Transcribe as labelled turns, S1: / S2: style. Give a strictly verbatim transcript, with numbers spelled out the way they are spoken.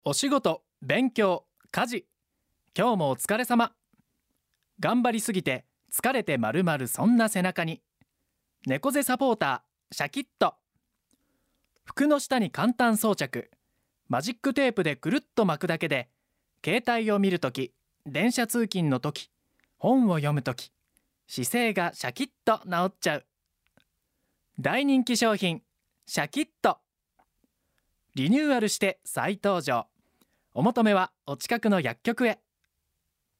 S1: お仕事、勉強、家事、今日もお疲れ様。頑張りすぎて疲れてまるまるそんな背中に猫背サポーターシャキッと。服の下に簡単装着、マジックテープでくるっと巻くだけで携帯を見るとき、電車通勤のとき、本を読むとき、姿勢がシャキッと治っちゃう。大人気商品シャキッとリニューアルして再登場。お求めはお近くの薬局へ。